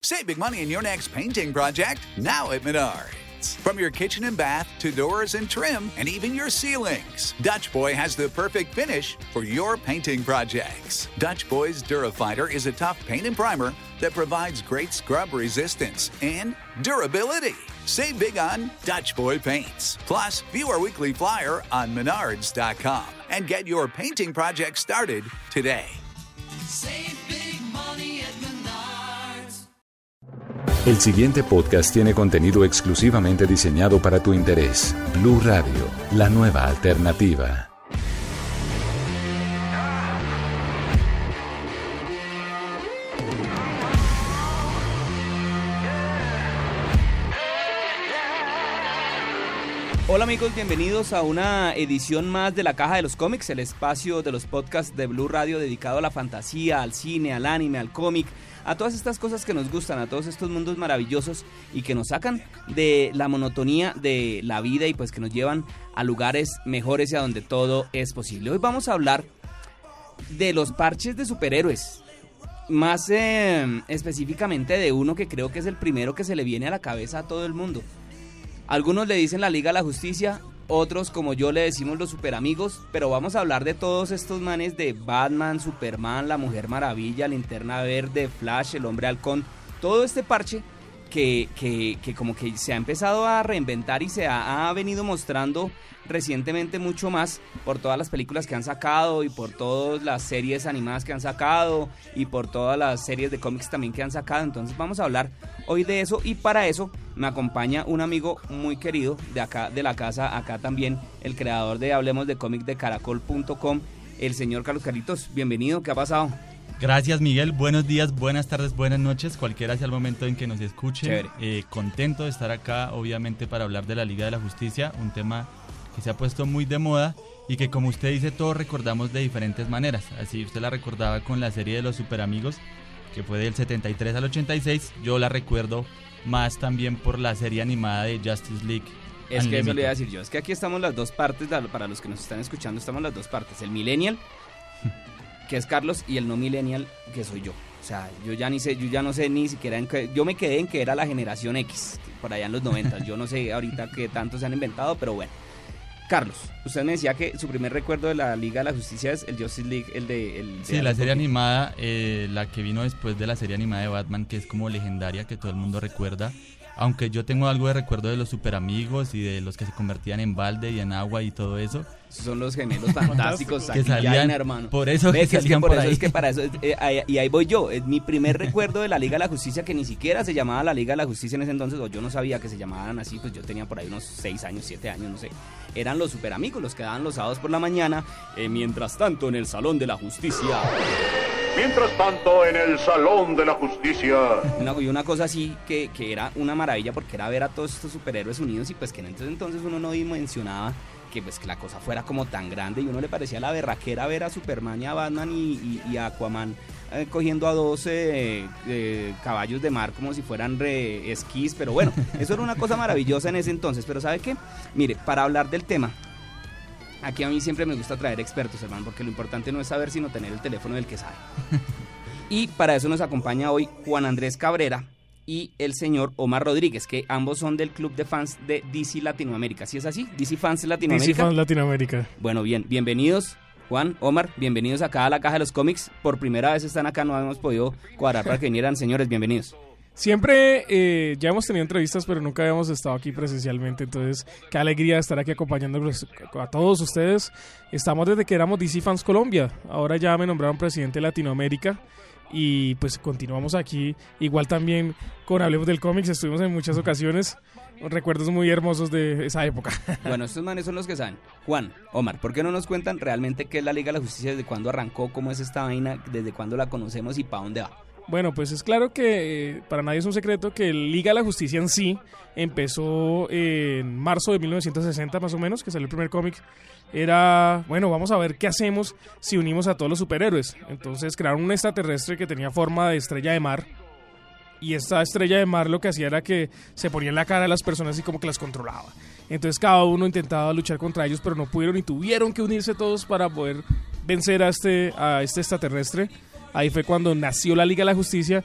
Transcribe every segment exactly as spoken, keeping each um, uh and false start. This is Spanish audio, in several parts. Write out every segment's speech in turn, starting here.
Save big money in your next painting project now at Menards. From your kitchen and bath to doors and trim and even your ceilings, Dutch Boy has the perfect finish for your painting projects. Dutch Boy's Durafighter is a tough paint and primer that provides great scrub resistance and durability. Save big on Dutch Boy paints. Plus, view our weekly flyer on menards dot com and get your painting project started today. Save big money at Menards. El siguiente podcast tiene contenido exclusivamente diseñado para tu interés. Blue Radio, la nueva alternativa. Hola amigos, bienvenidos a una edición más de La Caja de los Cómics, el espacio de los podcasts de Blue Radio dedicado a la fantasía, al cine, al anime, al cómic, a todas estas cosas que nos gustan, a todos estos mundos maravillosos y que nos sacan de la monotonía de la vida y pues que nos llevan a lugares mejores y a donde todo es posible. Hoy vamos a hablar de los parches de superhéroes, más eh, específicamente de uno que creo que es el primero que se le viene a la cabeza a todo el mundo. Algunos le dicen la Liga de la Justicia, otros como yo le decimos los superamigos, pero vamos a hablar de todos estos manes de Batman, Superman, la Mujer Maravilla, Linterna Verde, Flash, el Hombre Halcón, todo este parche que, que, que como que se ha empezado a reinventar y se ha, ha venido mostrando recientemente mucho más por todas las películas que han sacado y por todas las series animadas que han sacado y por todas las series de cómics también que han sacado. Entonces vamos a hablar hoy de eso y para eso me acompaña un amigo muy querido de acá de la casa, acá también el creador de Hablemos de Cómic de caracol punto com, el señor Carlos Carlitos. Bienvenido, ¿qué ha pasado? Gracias Miguel, buenos días, buenas tardes, buenas noches, cualquiera sea el momento en que nos escuche. Eh, contento de estar acá, obviamente, para hablar de la Liga de la Justicia, un tema que se ha puesto muy de moda y que, como usted dice, todos recordamos de diferentes maneras. Así usted la recordaba con la serie de los Superamigos, que fue del setenta y tres al ochenta y seis, yo la recuerdo más también por la serie animada de Justice League. Es que eso le iba a decir yo, es que aquí estamos las dos partes, para los que nos están escuchando, estamos las dos partes, el millennial, que es Carlos, y el no millennial, que soy yo. O sea, yo ya ni sé, yo ya no sé ni siquiera en que, yo me quedé en que era la generación X, por allá en los noventa, yo no sé ahorita qué tanto se han inventado, pero bueno. Carlos, usted me decía que su primer recuerdo de la Liga de la Justicia es el Justice League, el de... El de sí, la serie animada, eh, la que vino después de la serie animada de Batman, que es como legendaria, que todo el mundo recuerda. Aunque yo tengo algo de recuerdo de los Superamigos y de los que se convertían en balde y en agua y todo eso. Esos son los gemelos fantásticos que salían, hermano. Por eso que ¿Ves? salían es que por, por eso ahí. es que para eso, eh, ahí, y ahí voy yo. Es mi primer recuerdo de la Liga de la Justicia, que ni siquiera se llamaba la Liga de la Justicia en ese entonces, o yo no sabía que se llamaban así, pues yo tenía por ahí unos seis años, siete años, no sé. Eran los Superamigos, los que daban los sábados por la mañana, eh, mientras tanto en el Salón de la Justicia. Mientras tanto, en el Salón de la Justicia. Una, y una cosa así que, que era una maravilla, porque era ver a todos estos superhéroes unidos y pues que en ese entonces uno no dimensionaba que pues que la cosa fuera como tan grande y uno le parecía la berraquera ver a Superman y a Batman y, y, y a Aquaman eh, cogiendo a dos eh, eh, caballos de mar como si fueran re esquís, pero bueno, eso era una cosa maravillosa en ese entonces. Pero ¿sabe qué? Mire, para hablar del tema, aquí a mí siempre me gusta traer expertos, hermano, porque lo importante no es saber, sino tener el teléfono del que sabe. Y para eso nos acompaña hoy Juan Andrés Cabrera y el señor Omar Rodríguez, que ambos son del club de fans de D C Latinoamérica. ¿Sí es así? ¿D C Fans Latinoamérica? D C Fans Latinoamérica. Bueno, bien, bienvenidos. Juan, Omar, bienvenidos acá a la Caja de los Cómics. Por primera vez están acá, no hemos podido cuadrar para que vinieran. Señores, bienvenidos. Siempre eh, ya hemos tenido entrevistas, pero nunca habíamos estado aquí presencialmente, entonces qué alegría estar aquí acompañándolos a todos ustedes. Estamos desde que éramos D C Fans Colombia, ahora ya me nombraron presidente de Latinoamérica y pues continuamos aquí, igual también con Hablemos del Cómics, estuvimos en muchas ocasiones, recuerdos muy hermosos de esa época. Bueno, estos manes son los que saben. Juan, Omar, ¿por qué no nos cuentan realmente qué es la Liga de la Justicia, desde cuándo arrancó, cómo es esta vaina, desde cuándo la conocemos y para dónde va? Bueno, pues es claro que eh, para nadie es un secreto que Liga de la Justicia en sí empezó eh, en marzo de mil novecientos sesenta más o menos, que salió el primer cómic. Era, bueno, vamos a ver qué hacemos si unimos a todos los superhéroes. Entonces crearon un extraterrestre que tenía forma de estrella de mar. Y esta estrella de mar lo que hacía era que se ponía en la cara de las personas y como que las controlaba. Entonces cada uno intentaba luchar contra ellos, pero no pudieron y tuvieron que unirse todos para poder vencer a este, a este extraterrestre. Ahí fue cuando nació la Liga de la Justicia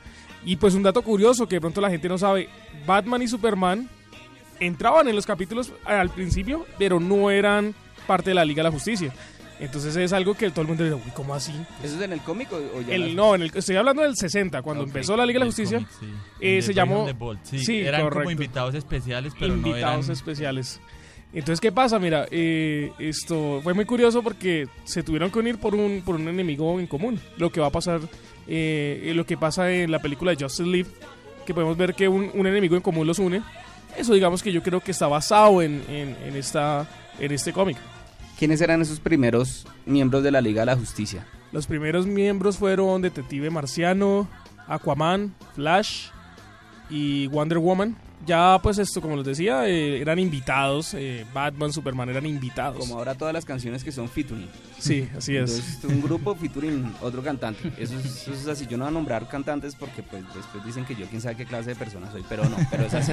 Y pues un dato curioso que de pronto la gente no sabe, Batman y Superman entraban en los capítulos al principio, pero no eran parte de la Liga de la Justicia. Entonces es algo que todo el mundo dice, uy, ¿cómo así? ¿Eso es en el cómic o, o ya? El, no? no, en el, estoy hablando del sesenta, cuando Okay. empezó la Liga de la Justicia. Cómic, sí. eh, se llamó... Sí, sí, eran correcto. como invitados especiales, pero invitados no eran... especiales. Entonces, ¿qué pasa? Mira, eh, esto fue muy curioso porque se tuvieron que unir por un, por un enemigo en común. Lo que va a pasar, eh, lo que pasa en la película de Justice League, que podemos ver que un, un enemigo en común los une. Eso digamos que yo creo que está basado en, en, en, esta, en este cómic. ¿Quiénes eran esos primeros miembros de la Liga de la Justicia? Los primeros miembros fueron Detective Marciano, Aquaman, Flash y Wonder Woman. Ya pues esto, como les decía, eh, eran invitados, eh, Batman, Superman eran invitados. Como ahora todas las canciones que son featuring. Sí, así es. Entonces, un grupo featuring otro cantante. Eso es, eso es así. Yo no voy a nombrar cantantes porque pues después dicen que yo quién sabe qué clase de persona soy, pero no, pero es así.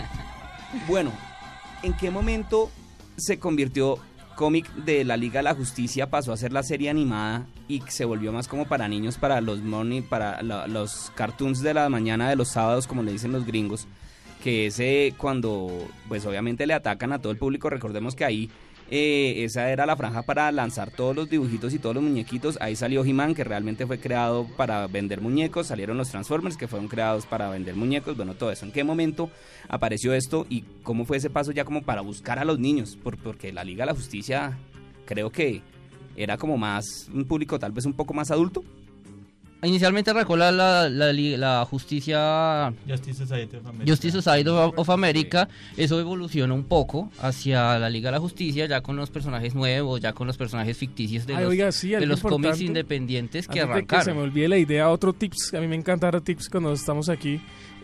Bueno, ¿en qué momento se convirtió cómic de la Liga de la Justicia, pasó a ser la serie animada y se volvió más como para niños, para los money, para la, los cartoons de la mañana de los sábados, como le dicen los gringos? Que ese, cuando pues obviamente le atacan a todo el público, recordemos que ahí eh, esa era la franja para lanzar todos los dibujitos y todos los muñequitos. Ahí salió He-Man, que realmente fue creado para vender muñecos. Salieron los Transformers, que fueron creados para vender muñecos. Bueno, todo eso. ¿En qué momento apareció esto y cómo fue ese paso ya como para buscar a los niños? Por, porque la Liga de la Justicia creo que era como más un público tal vez un poco más adulto. Inicialmente arrancó la, la, la, la justicia Justice Society of America. Justice Society of, of America. Eso evolucionó un poco hacia la Liga de la Justicia, ya con los personajes nuevos, ya con los personajes ficticios de Ay, los, oiga, sí, de los cómics importante. independientes que Antes de arrancaron. Que se me olvide la idea, otro tips, a mí me encanta dar tips cuando estamos aquí.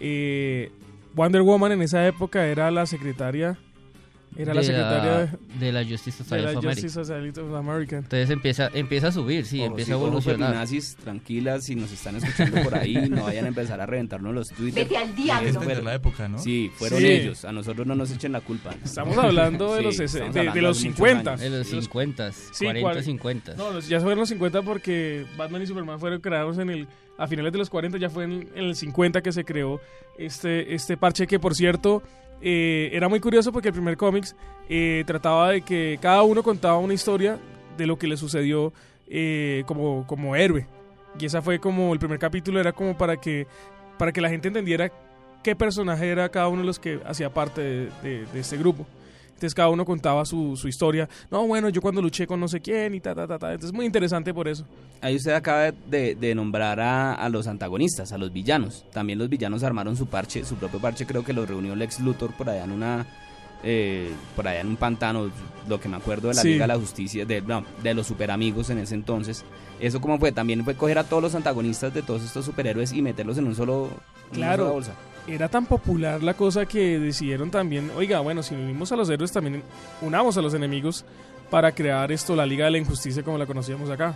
Eh, Wonder Woman en esa época era la secretaria... Era de la secretaria la, de, de la Justice Society de la of America. Justice Society of America. Entonces empieza, empieza a subir, sí, Ojo, empieza sí, a evolucionar. ojo, feminazis, tranquilas, si nos están escuchando por ahí, no vayan a empezar a reventarnos los Twitter. Vete al diablo. Es de la época, ¿no? Sí, fueron Sí. ellos, a nosotros no nos echen la culpa. Estamos hablando de Sí, los, estamos de, de hablando los hace muchos cincuenta. años. De los cincuenta, Sí, cuarenta, cual- cincuenta. No, los- ya fueron los cincuenta porque Batman y Superman fueron creados en el a finales de los cuarenta, ya fue en, en el cincuenta que se creó este, este parche que, por cierto, eh, era muy curioso porque el primer cómics eh, trataba de que cada uno contaba una historia de lo que le sucedió eh, como, como héroe. Y esa fue como el primer capítulo, era como para que, para que la gente entendiera qué personaje era cada uno de los que hacía parte de, de- de este grupo. Entonces cada uno contaba su, su historia. No, bueno, yo cuando luché con no sé quién y ta, ta, ta, ta. Entonces muy interesante por eso. Ahí usted acaba de, de nombrar a, a los antagonistas, a los villanos. También los villanos armaron su parche, su propio parche, creo que lo reunió Lex Luthor por allá en una... eh, por allá en un pantano, lo que me acuerdo de la Sí. Liga de la Justicia, de, no, de los superamigos en ese entonces. Eso como fue, también fue coger a todos los antagonistas de todos estos superhéroes y meterlos en un solo, en una Claro. sola bolsa. Era tan popular la cosa que decidieron también, oiga, bueno, si unimos a los héroes también unamos a los enemigos para crear esto, la Liga de la Injusticia como la conocíamos acá.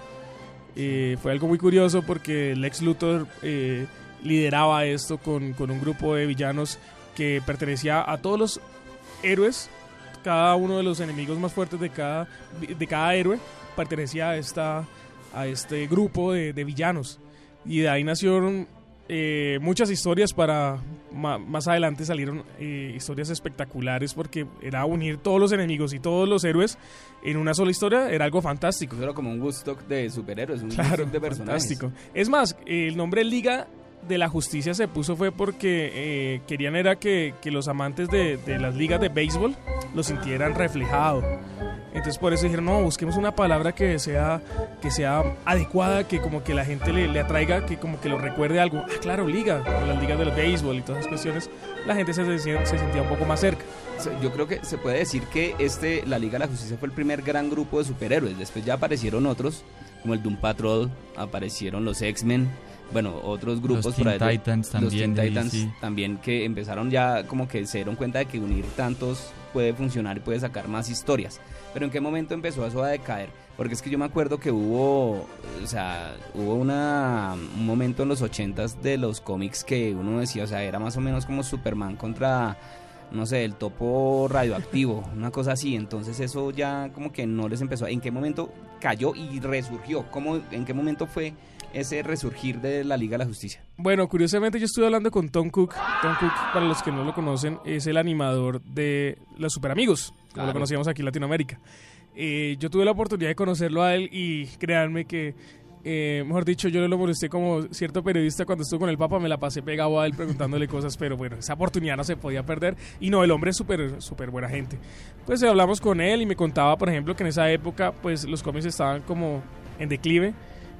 Eh, fue algo muy curioso porque Lex Luthor eh, lideraba esto con, con un grupo de villanos que pertenecía a todos los héroes, cada uno de los enemigos más fuertes de cada, de cada héroe pertenecía a, esta, a este grupo de, de villanos. Y de ahí nacieron eh, muchas historias para... ma- más adelante salieron eh, historias espectaculares porque era unir todos los enemigos y todos los héroes en una sola historia, era algo fantástico. Eso era como un Woodstock de superhéroes, un Claro, Woodstock de personajes. fantástico. Es más, el nombre Liga de la Justicia se puso fue porque eh, querían era que, que los amantes de, de las ligas de béisbol lo sintieran reflejado. Entonces por eso dijeron, no, busquemos una palabra que sea, que sea adecuada, que como que la gente le, le atraiga, que como que lo recuerde a algo. Ah, claro, liga, como las ligas del béisbol y todas esas cuestiones, la gente se, se, se sentía un poco más cerca. Se- Yo creo que se puede decir que este, la Liga de la Justicia fue el primer gran grupo de superhéroes. Después ya aparecieron otros, como el Doom Patrol, aparecieron los X-Men, bueno, otros grupos Los por Teen ahí. de- Titans los también Teen de Titans D C. también, que empezaron ya como que se dieron cuenta de que unir tantos puede funcionar y puede sacar más historias. Pero ¿en qué momento empezó eso a decaer? Porque es que yo me acuerdo que hubo, o sea, hubo una, un momento en los ochentas de los cómics que uno decía, o sea, era más o menos como Superman contra, no sé, el topo radioactivo, una cosa así. Entonces eso ya como que no les empezó. ¿En qué momento cayó y resurgió? ¿Cómo, en qué momento fue ese resurgir de la Liga de la Justicia? Bueno, curiosamente yo estuve hablando con Tom Cook. Tom Cook, para los que no lo conocen, es el animador de Los Super Amigos, como Claro. lo conocíamos aquí en Latinoamérica. Eh, yo tuve la oportunidad de conocerlo a él y créanme que, eh, mejor dicho, yo lo molesté como cierto periodista cuando estuve con el Papa, me la pasé pegado a él preguntándole cosas, pero bueno, esa oportunidad no se podía perder. Y no, el hombre es súper, súper buena gente. Pues eh, hablamos con él y me contaba, por ejemplo, que en esa época, pues los cómics estaban como en declive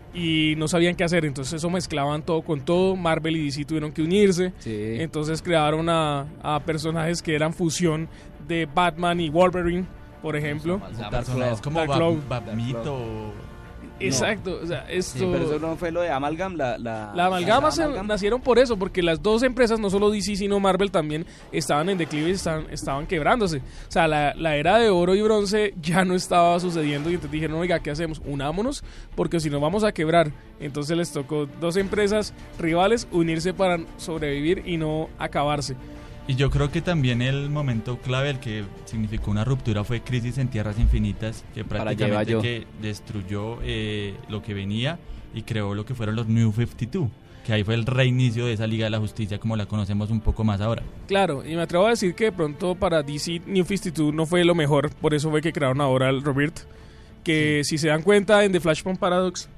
y no sabían qué hacer, entonces eso mezclaban todo con todo. Marvel y D C tuvieron que unirse, Sí. entonces crearon a, a personajes que eran fusión de Batman y Wolverine, por ejemplo. Esa Dark persona Claw. es como Dark Bab- Claw. Babmito. Exacto, o sea, esto... Sí, pero eso no fue lo de Amalgam, la... La, La amalgama se Amalgam. nacieron por eso, porque las dos empresas, no solo D C sino Marvel, también estaban en declive y estaban, estaban quebrándose. O sea, la, la era de oro y bronce ya no estaba sucediendo y entonces dijeron, oiga, ¿qué hacemos? Unámonos, porque si no vamos a quebrar. Entonces les tocó dos empresas rivales unirse para sobrevivir y no acabarse. Y yo creo que también el momento clave, el que significó una ruptura, fue Crisis en Tierras Infinitas, que Para prácticamente llevar yo. que destruyó eh, lo que venía y creó lo que fueron los New cincuenta y dos, que ahí fue el reinicio de esa Liga de la Justicia como la conocemos un poco más ahora. Claro, y me atrevo a decir que de pronto para D C New cincuenta y dos no fue lo mejor, por eso fue que crearon ahora el Rebirth, que si se dan cuenta en The Flashpoint Paradox,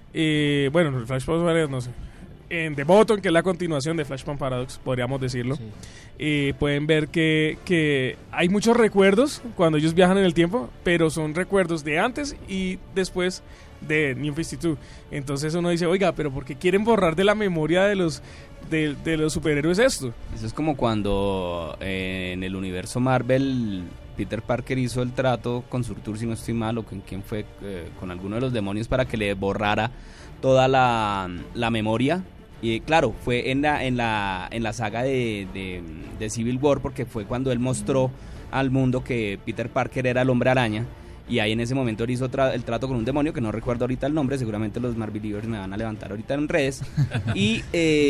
eh, bueno, el Flashpoint Paradox no sé, en The Bottom, que es la continuación de Flashpoint Paradox, podríamos decirlo, Sí. eh, pueden ver que, que hay muchos recuerdos cuando ellos viajan en el tiempo, pero son recuerdos de antes y después de New cincuenta y dos. Entonces uno dice, oiga, pero ¿por qué quieren borrar de la memoria de los, de, de los superhéroes esto? Eso es como cuando eh, en el universo Marvel Peter Parker hizo el trato con Surtur, si no estoy mal, o con quién fue, eh, con alguno de los demonios para que le borrara toda la, la memoria. Y claro, fue en la en la en la saga de, de, de Civil War, porque fue cuando él mostró al mundo que Peter Parker era el Hombre Araña. Y ahí en ese momento él hizo tra- el trato con un demonio, que no recuerdo ahorita el nombre, seguramente los Marvelivers me van a levantar ahorita en redes. Y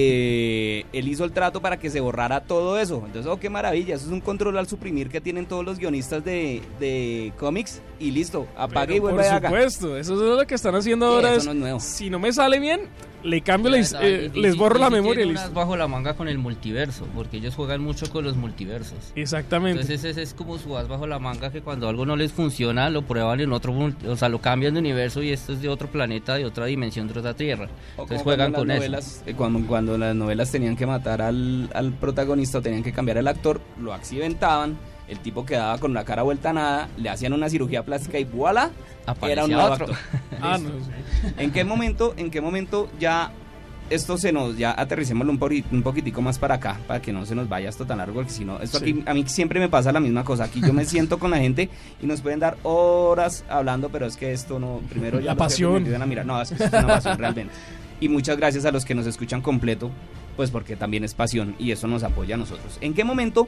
eh, él hizo el trato para que se borrara todo eso. Entonces, oh, qué maravilla, eso es un control al suprimir que tienen todos los guionistas de, de cómics. Y listo, apague y Pero vuelve a por haga. supuesto, eso es lo que están haciendo Sí, ahora. eso Es, no es nuevo. si no me sale bien, le cambio, la his- Ya, eh, D C les borro la D C memoria y tiene listo. unas bajo la manga con el multiverso, porque ellos juegan mucho con los multiversos. Exactamente. Entonces ese es como su as bajo la manga, que cuando algo no les funciona lo prueban en otro, mul- o sea, lo cambian de universo y esto es de otro planeta, de otra dimensión, de otra tierra. O Entonces como juegan cuando con las eso. novelas, eh, Cuando, cuando las novelas tenían que matar al, al protagonista o tenían que cambiar al actor, lo accidentaban, el tipo quedaba con la cara vuelta a nada, le hacían una cirugía plástica y ¡voilà! Aparecía Era un nuevo otro. actor. Ah, Listo. no, sí. ¿En qué momento, en qué momento ya esto se nos, ya aterricémoslo un, pori- un poquitico más para acá, para que no se nos vaya esto tan largo, porque si no, esto Sí. aquí, a mí siempre me pasa la misma cosa, aquí yo me siento con la gente y nos pueden dar horas hablando, pero es que esto no, primero ya La los jefes pasión. me empiezan a mirar, no, es, que es una pasión realmente. Y muchas gracias a los que nos escuchan completo, pues porque también es pasión y eso nos apoya a nosotros. ¿En qué momento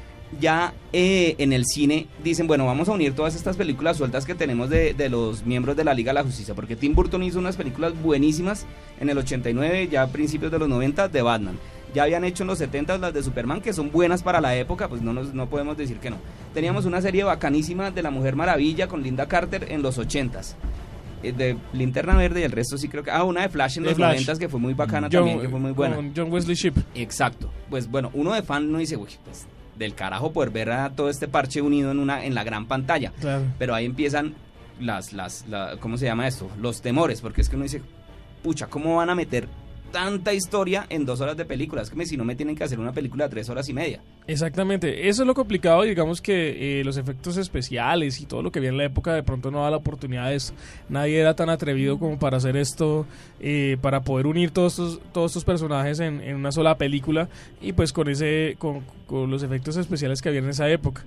ya eh, en el cine dicen, bueno, vamos a unir todas estas películas sueltas que tenemos de, de los miembros de la Liga de la Justicia? Porque Tim Burton hizo unas películas buenísimas en el ochenta y nueve, ya a principios de los noventa, de Batman. Ya habían hecho en los setenta las de Superman, que son buenas para la época, pues no, nos, no podemos decir que no. Teníamos una serie bacanísima de la Mujer Maravilla con Linda Carter en los ochentas. Eh, De Linterna Verde y el resto sí creo que... Ah, una de Flash en De los Flash. noventas que fue muy bacana John- también, que fue muy buena. Con John Wesley Shipp. Exacto. Pues bueno, uno de fan no dice, uy, pues del carajo poder ver a todo este parche unido en una en la gran pantalla. Claro. Pero ahí empiezan las las la, ¿cómo se llama esto? Los temores, porque es que uno dice, pucha, ¿cómo van a meter tanta historia en dos horas de película? Es que si no me tienen que hacer una película de tres horas y media. Exactamente, eso es lo complicado, digamos que eh, los efectos especiales y todo lo que había en la época de pronto no da la oportunidad de esto. Nadie era tan atrevido como para hacer esto, eh, para poder unir todos estos, todos estos personajes en, en una sola película y pues con ese con, con los efectos especiales que había en esa época.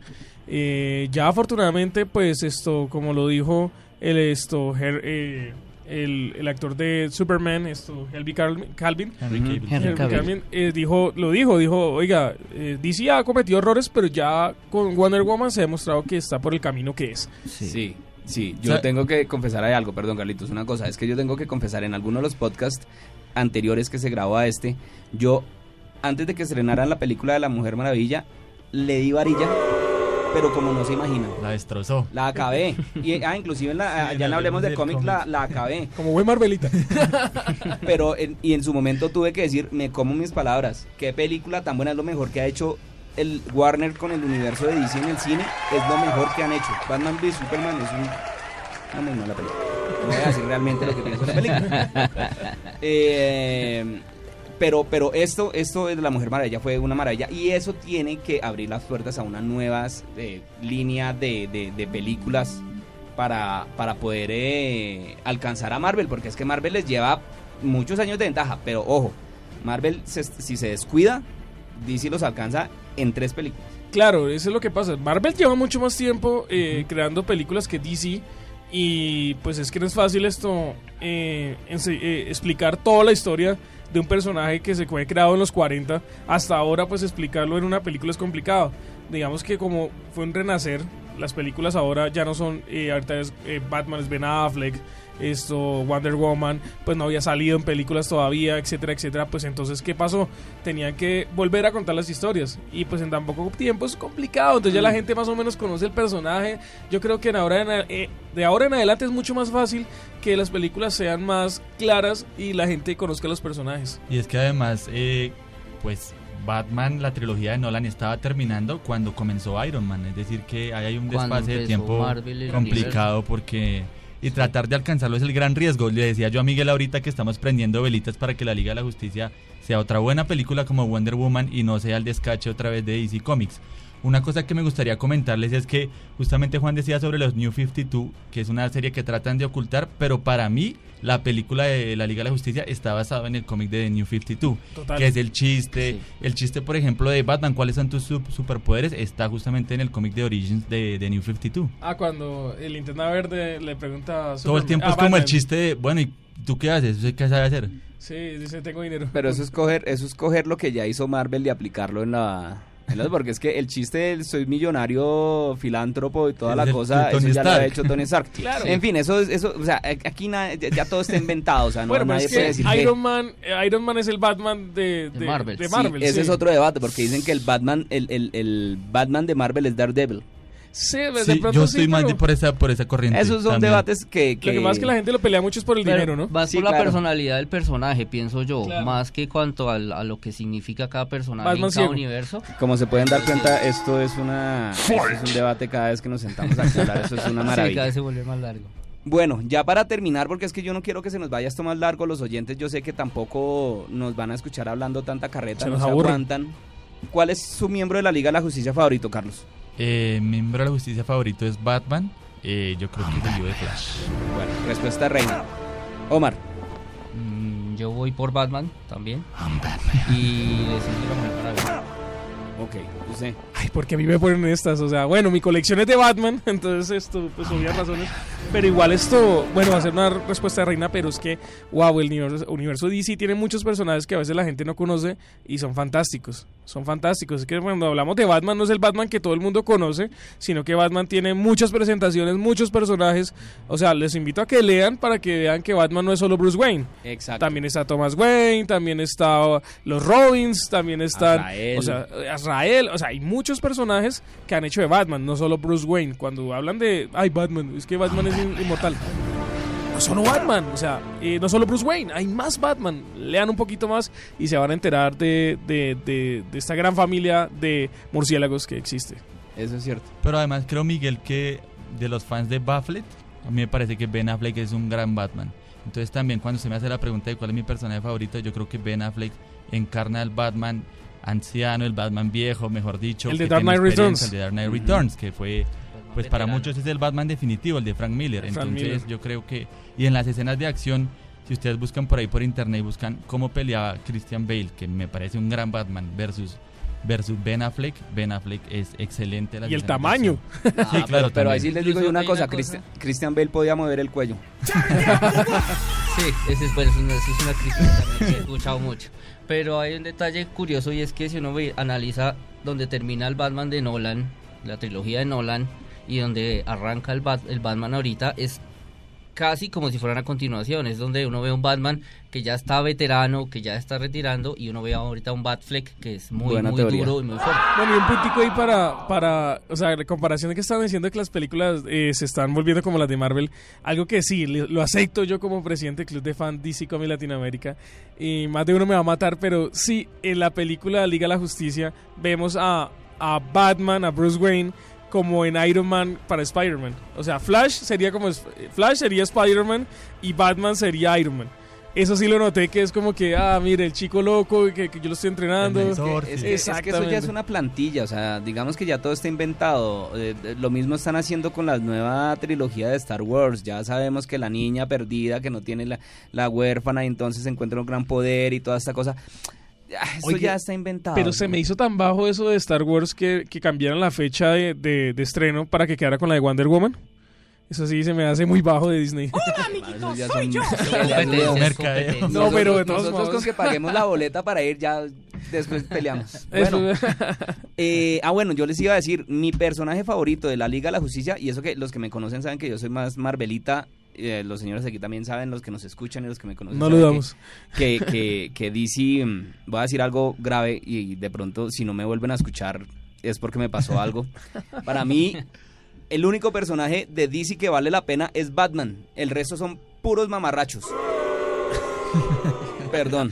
Eh, ya afortunadamente pues esto, como lo dijo el esto Her- eh, el, el actor de Superman, esto Henry Calvin, Calvin Henry Ujú. Cavill. Henry Henry Cavill. Cavill, eh, dijo, lo dijo, dijo, oiga, eh, D C ha cometido errores, pero ya con Wonder Woman se ha demostrado que está por el camino que es. Sí, sí, yo O sea- tengo que confesar hay algo, perdón Carlitos, una cosa, es que yo tengo que confesar en alguno de los podcasts anteriores que se grabó a este, yo antes de que estrenaran la película de la Mujer Maravilla, le di varilla pero como no se imagina. La destrozó. La acabé. Y, ah, inclusive en la, Sí, ya en no hablemos de del cómic, cómic. la, la acabé. Como buen Marvelita. Pero, en, y en su momento tuve que decir, me como mis palabras. Qué película tan buena, es lo mejor que ha hecho el Warner con el universo de D C en el cine. Es lo mejor que han hecho. Batman v Superman es un, una muy mala película. No voy a decir realmente lo que pienso de la película. Eh... Pero, pero esto, esto de la Mujer Maravilla fue una maravilla y eso tiene que abrir las puertas a una nueva eh, línea de, de, de películas para, para poder eh, alcanzar a Marvel, porque es que Marvel les lleva muchos años de ventaja, pero ojo, Marvel se, si se descuida, D C los alcanza en tres películas. Claro, eso es lo que pasa. Marvel lleva mucho más tiempo eh, creando películas que D C y pues es que no es fácil esto eh, ense- eh, explicar toda la historia de un personaje que se fue creado en los cuarenta hasta ahora, pues explicarlo en una película es complicado. Digamos que como fue un renacer, las películas ahora ya no son, eh, ahorita es eh, Batman es Ben Affleck, esto Wonder Woman, pues no había salido en películas todavía, etcétera, etcétera. Pues entonces, ¿qué pasó? Tenían que volver a contar las historias y pues en tan poco tiempo es complicado. Entonces ya la gente más o menos conoce el personaje. Yo creo que en ahora en, eh, de ahora en adelante es mucho más fácil que las películas sean más claras y la gente conozca los personajes. Y es que además, eh, pues Batman, la trilogía de Nolan estaba terminando cuando comenzó Iron Man, es decir que ahí hay un Cuando desfase de empezó tiempo Marvel, el complicado porque y tratar de alcanzarlo es el gran riesgo. Le decía yo a Miguel ahorita que estamos prendiendo velitas para que la Liga de la Justicia sea otra buena película como Wonder Woman y no sea el descache otra vez de D C Comics. Una cosa que me gustaría comentarles es que justamente Juan decía sobre los New cincuenta y dos, que es una serie que tratan de ocultar, pero para mí la película de la Liga de la Justicia está basada en el cómic de The New cincuenta y dos, Total. que es el chiste, Sí. el chiste por ejemplo de Batman, ¿cuáles son tus sup- superpoderes? Está justamente en el cómic de Origins de The New cincuenta y dos. Ah, cuando el Linterna Verde le pregunta a Todo el Superman- tiempo a es como el Batman. chiste de, bueno, ¿y tú qué haces? ¿Qué sabes hacer? Sí, dice, tengo dinero. Pero eso es coger, eso es coger lo que ya hizo Marvel y aplicarlo en la... en los- porque es que el chiste del soy millonario, filántropo y toda Es la el cosa, de Tony eso ya lo ha Stark. hecho Tony Stark. Claro. En fin, eso es, eso, o sea, aquí nada, ya, ya todo está inventado, o sea, no Bueno, pero nadie es puede que decir que- Iron Man, eh, Iron Man es el Batman de, de, De Marvel. de Sí, Marvel, Ese sí. es otro debate, porque dicen que el Batman, el, el, el Batman de Marvel es Daredevil. Sí, de Sí, pronto yo sí, estoy más pero de por esa por esa corriente. Esos son también. debates que, que... Lo que pasa es que la gente lo pelea mucho es por el Pero dinero, ¿no? Más Sí, por la claro. personalidad del personaje, pienso yo, Claro. más que cuanto al- a, lo que significa cada personaje Batman en cada ciego. universo. Como se pueden dar cuenta, esto es una esto es un debate cada vez que nos sentamos a hablar, eso es una Sí, cada maravilla. vez se vuelve más largo. Bueno, ya para terminar, porque es que yo no quiero que se nos vaya esto más largo, los oyentes yo sé que tampoco nos van a escuchar hablando tanta carreta, Se no nos se aburren. aguantan. ¿Cuál es su miembro de la Liga de la Justicia favorito, Carlos? Eh, mi miembro de la justicia favorito es Batman. Eh, yo creo que es el lío de Flash. Bueno, respuesta reina. Omar. Mm, yo voy por Batman también. Y le sigo la Mujer Maravilla. Ok, usted. Ay, porque a mí me ponen estas, o sea, bueno, mi colección es de Batman, entonces esto, pues obvias razones, pero igual esto, bueno, va a ser una respuesta de reina, pero es que, wow, el universo, universo D C tiene muchos personajes que a veces la gente no conoce y son fantásticos, son fantásticos, es que cuando hablamos de Batman no es el Batman que todo el mundo conoce, sino que Batman tiene muchas presentaciones, muchos personajes, o sea, les invito a que lean para que vean que Batman no es solo Bruce Wayne. Exacto. También está Thomas Wayne, también está uh, los Robins, también están, Azrael. o sea, Azrael, o sea, hay muchos personajes que han hecho de Batman, no solo Bruce Wayne. Cuando hablan de, ay, Batman, es que Batman es in- inmortal. No solo Batman, o sea, eh, no solo Bruce Wayne, hay más Batman. Lean un poquito más y se van a enterar de, de, de, de esta gran familia de murciélagos que existe. Eso es cierto. Pero además creo, Miguel, que de los fans de Bafflet, a mí me parece que Ben Affleck es un gran Batman. Entonces también cuando se me hace la pregunta de cuál es mi personaje favorito, yo creo que Ben Affleck encarna al Batman anciano, el Batman viejo, mejor dicho. El de que Dark tiene Knight experiencia, Returns. El de Dark Knight Returns, que fue, pues para veterano. muchos es el Batman definitivo, el de Frank Miller. Frank Entonces Miller. yo creo que, y en las escenas de acción, si ustedes buscan por ahí por internet y buscan cómo peleaba Christian Bale, que me parece un gran Batman, versus versus Ben Affleck, Ben Affleck es excelente. en las Y el escenas de tamaño. acción. Ah, Sí, claro, pero ahí también. sí les digo Incluso yo una hay cosa, una cosa- Christian, Christian Bale podía mover el cuello. Sí, ese es, bueno, es una, esa es una crítica también que he escuchado mucho. Pero hay un detalle curioso y es que si uno ve, analiza donde termina el Batman de Nolan, la trilogía de Nolan, y donde arranca el, Bat- el Batman ahorita, es casi como si fueran a continuación. Es donde uno ve un Batman que ya está veterano, que ya está retirando, y uno ve ahorita un Batfleck que es muy, Buena muy teoría. duro y muy fuerte. Bueno, y un puntico ahí para, para, o sea, la comparación de que estaban diciendo que las películas eh, se están volviendo como las de Marvel, algo que sí, le- lo acepto yo como presidente del Club de Fan D C Comics Latinoamérica, y más de uno me va a matar, pero sí, en la película Liga de la Justicia vemos a, a Batman, a Bruce Wayne, como en Iron Man para Spider-Man. O sea, Flash sería como Flash sería Spider-Man y Batman sería Iron Man. Eso sí lo noté, que es como que, ah, mire, el chico loco, que, que yo lo estoy entrenando. El Es mentor, que, es, sí. que, es que eso ya Exactamente. es una plantilla, o sea, digamos que ya todo está inventado. Eh, eh, lo mismo están haciendo con la nueva trilogía de Star Wars. Ya sabemos que la niña perdida, que no tiene la, la huérfana, y entonces encuentra un gran poder y toda esta cosa. Ah, Eso Oye, ya está inventado. Pero se me hizo tan bajo eso de Star Wars que, que cambiaran la fecha de, de- de estreno para que quedara con la de Wonder Woman. Eso sí se me hace muy bajo de Disney. Eso ya son- Competencia, es Mercadeo. competencia. No, pero de Nosotros- todos nosotros modos. con que paguemos la boleta para ir ya después peleamos. Eso- Bueno, eh, ah bueno, yo les iba a decir mi personaje favorito de la Liga de la Justicia, y eso que los que me conocen saben que yo soy más Marvelita, eh, los señores aquí también saben, los que nos escuchan y los que me conocen no saben lo damos. que, que, que, que D C, mm, voy a decir algo grave y de pronto si no me vuelven a escuchar es porque me pasó algo. Para mí, el único personaje de D C que vale la pena es Batman. El resto son puros mamarrachos. Perdón.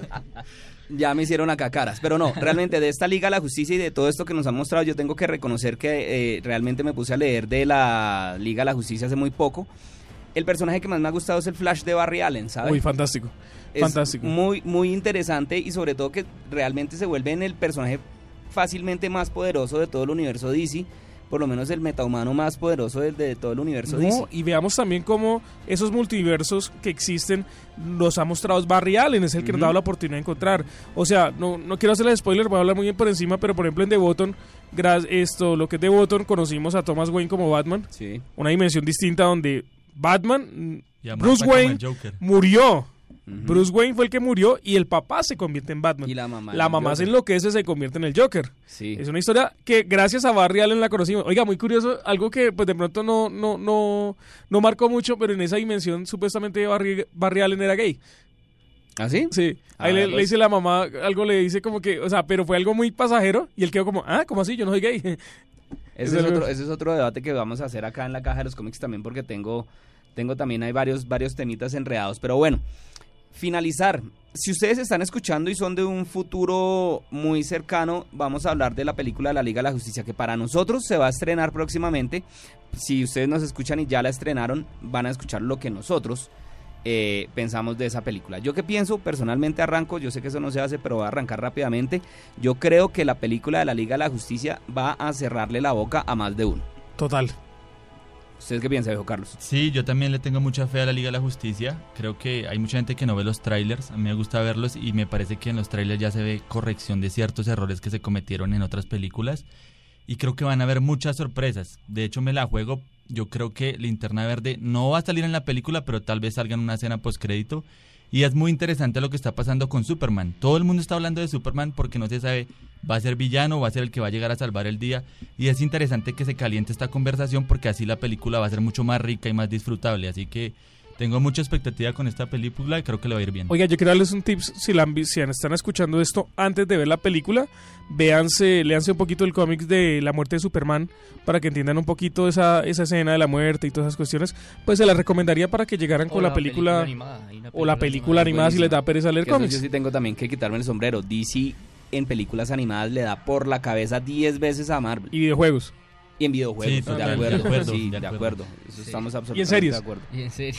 Ya me hicieron acá caras. Pero no, realmente de esta Liga de la Justicia y de todo esto que nos han mostrado, yo tengo que reconocer que eh, realmente me puse a leer de la Liga de la Justicia hace muy poco. El personaje que más me ha gustado es el Flash de Barry Allen, ¿sabes? Uy, fantástico. Es Fantástico. muy, muy interesante, y sobre todo que realmente se vuelve en el personaje fácilmente más poderoso de todo el universo D C, por lo menos el metahumano más poderoso de, de todo el universo D C. No, y veamos también cómo esos multiversos que existen los ha mostrado Barry Allen, es el que nos Ujú. da la oportunidad de encontrar. O sea, no, no quiero hacerles spoiler, voy a hablar muy bien por encima, pero por ejemplo en The Bottom, gra- esto, lo que es The Bottom, conocimos a Thomas Wayne como Batman, Sí. una dimensión distinta donde Batman, Y a Bruce Martha como Wayne, el Joker. murió. Ujú. Bruce Wayne fue el que murió y el papá se convierte en Batman. Y la mamá. La del mamá se Joker. enloquece, se convierte en el Joker. Sí. Es una historia que gracias a Barry Allen la conocimos. Oiga, muy curioso, algo que pues de pronto no no no no marcó mucho, pero en esa dimensión supuestamente Barry, Barry Allen era gay. ¿Ah, sí? Sí. Ah, Ahí le, pues. le dice la mamá, algo le dice como que, o sea, pero fue algo muy pasajero y él quedó como, ah, ¿cómo así? Yo no soy gay. Ese Eso es, es- otro, ese es otro debate que vamos a hacer acá en la caja de los cómics también, porque tengo, tengo también hay varios, varios temitas enredados. Pero bueno, finalizar. Si ustedes están escuchando y son de un futuro muy cercano, vamos a hablar de la película de la Liga de la Justicia, que para nosotros se va a estrenar próximamente. Si ustedes nos escuchan y ya la estrenaron, van a escuchar lo que nosotros eh, pensamos de esa película. Yo que pienso, personalmente arranco, yo sé que eso no se hace, pero voy a arrancar rápidamente. Yo creo que la película de la Liga de la Justicia va a cerrarle la boca a más de uno. Total. ¿Ustedes qué piensan, viejo Carlos? Sí, yo también le tengo mucha fe a la Liga de la Justicia. Creo que hay mucha gente que no ve los trailers. A mí me gusta verlos y me parece que en los trailers ya se ve corrección de ciertos errores que se cometieron en otras películas. Y creo que van a haber muchas sorpresas. De hecho, me la juego. Yo creo que Linterna Verde no va a salir en la película, pero tal vez salga en una escena postcrédito. Y es muy interesante lo que está pasando con Superman. Todo el mundo está hablando de Superman porque no se sabe, va a ser villano, va a ser el que va a llegar a salvar el día. Y es interesante que se caliente esta conversación porque así la película va a ser mucho más rica y más disfrutable. Así que tengo mucha expectativa con esta película y creo que le va a ir bien. Oiga, yo quiero darles un tips, si, la, han vi- si están escuchando esto antes de ver la película, véanse, léanse un poquito el cómic de la muerte de Superman para que entiendan un poquito esa, esa escena de la muerte y todas esas cuestiones. Pues se las recomendaría para que llegaran con O la película, animada, hay una o la película animada si buenísima. les da pereza leer Que eso cómics. yo sí tengo también que quitarme el sombrero. D C en películas animadas le da por la cabeza diez veces a Marvel. Y videojuegos. Y en videojuegos, Sí, de, total, acuerdo, de acuerdo, sí, de de acuerdo. acuerdo. Eso Sí. estamos ¿Y en absolutamente series? de acuerdo. Y en serio.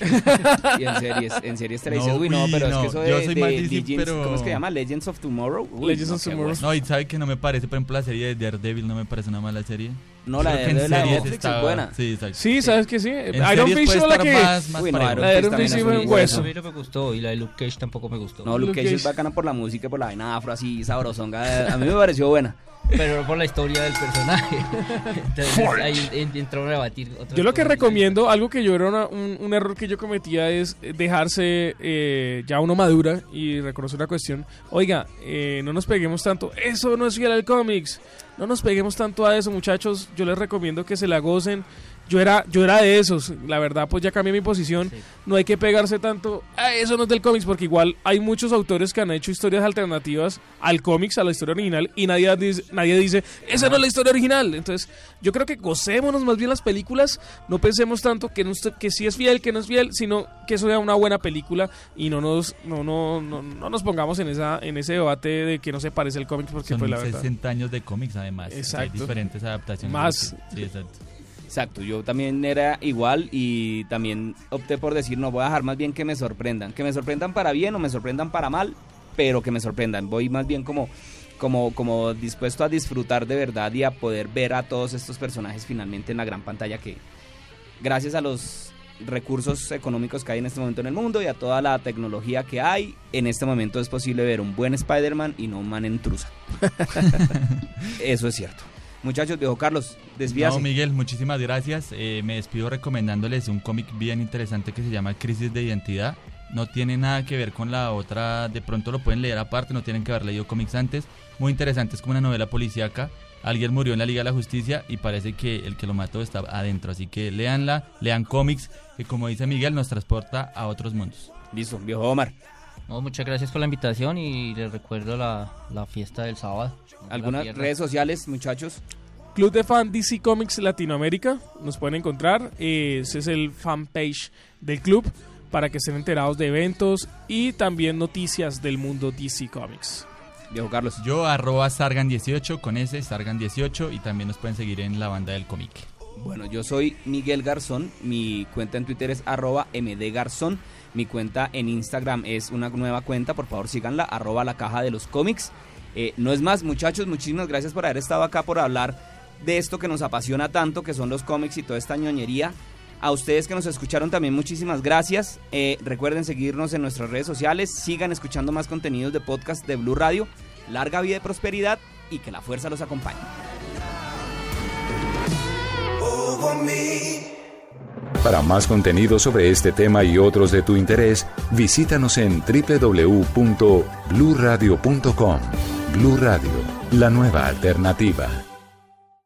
Y en series, en series te la No, dices, uy, no, uy, pero es no, que eso de, yo soy de más D C, Legends, pero- ¿cómo es que se llama? Legends of Tomorrow. Uy, Legends no, of qué Tomorrow. hueso. No, y sabe que no me parece, por ejemplo, la serie de Daredevil no me parece una mala serie. No, la Creo de, que en la de series Netflix estaba- es buena. Sí, exacto. Sí, ¿sabes que sí? En Iron series Fist puede es la estar que... más, más Uy, no, parejo. Iron La Fist Iron también Fist es sí un me hueso. hueso. A mí no me gustó y la de Luke Cage tampoco me gustó. No, Luke Luke Cage es Cage. bacana por la música y por la vaina afro así sabrosonga. A mí me pareció buena. Pero no por la historia del personaje. Entonces ahí en- entraron a debatir. otras Yo lo que cosas. recomiendo, algo que yo era una- un, un error que yo cometía es dejarse eh, ya uno madura y reconocer una cuestión. Oiga, eh, no nos peguemos tanto. Eso no es fiel al cómics. No nos peguemos tanto a eso, muchachos. Yo les recomiendo que se la gocen, Yo era, yo era de esos, la verdad pues ya cambié mi posición, Sí. no hay que pegarse tanto a eso no es del cómics, porque igual hay muchos autores que han hecho historias alternativas al cómics, a la historia original, y nadie dice, nadie dice, esa no es la historia original. Entonces yo creo que gocémonos más bien las películas, no pensemos tanto que, no, que sí es fiel, que no es fiel, sino que eso sea una buena película y no nos, no, no, no, no nos pongamos en esa, en ese debate de que no se parece el cómics, porque Son pues la verdad. sesenta años de cómics además. Exacto. Hay diferentes adaptaciones. Más. Sí, exacto. Exacto, yo también era igual y también opté por decir, no, voy a dejar más bien que me sorprendan. Que me sorprendan para bien o me sorprendan para mal, pero que me sorprendan. Voy más bien como, como, como dispuesto a disfrutar de verdad y a poder ver a todos estos personajes finalmente en la gran pantalla, que gracias a los recursos económicos que hay en este momento en el mundo y a toda la tecnología que hay, en este momento es posible ver un buen Spider-Man y no un man en trusa. Eso es cierto. Muchachos, viejo Carlos, desvíase. No, Miguel, muchísimas gracias. Eh, me despido recomendándoles un cómic bien interesante que se llama Crisis de Identidad. No tiene nada que ver con la otra, de pronto lo pueden leer aparte, no tienen que haber leído cómics antes. Muy interesante, es como una novela policíaca. Alguien murió en la Liga de la Justicia y parece que el que lo mató está adentro. Así que léanla, lean cómics, que como dice Miguel, nos transporta a otros mundos. Listo, viejo Omar. No, muchas gracias por la invitación y les recuerdo la, la fiesta del sábado. ¿Algunas redes sociales, muchachos? Club de Fan D C Comics Latinoamérica, nos pueden encontrar, eh, ese es el fanpage del club para que estén enterados de eventos y también noticias del mundo D C Comics. Viejo Carlos. Yo arroba Sargan dieciocho con ese, Sargan dieciocho, y también nos pueden seguir en la banda del cómic. Bueno, yo soy Miguel Garzón, mi cuenta en Twitter es arroba mdgarzón, mi cuenta en Instagram es una nueva cuenta, por favor síganla, arroba la caja de los cómics. Eh, no es más, muchachos, muchísimas gracias por haber estado acá, por hablar de esto que nos apasiona tanto, que son los cómics y toda esta ñoñería. A ustedes que nos escucharon también muchísimas gracias. Eh, recuerden seguirnos en nuestras redes sociales, sigan escuchando más contenidos de podcast de Blue Radio. Larga vida y prosperidad y que la fuerza los acompañe. Para más contenido sobre este tema y otros de tu interés, visítanos en doble u doble u doble u punto blue radio punto com. Blue Radio, la nueva alternativa.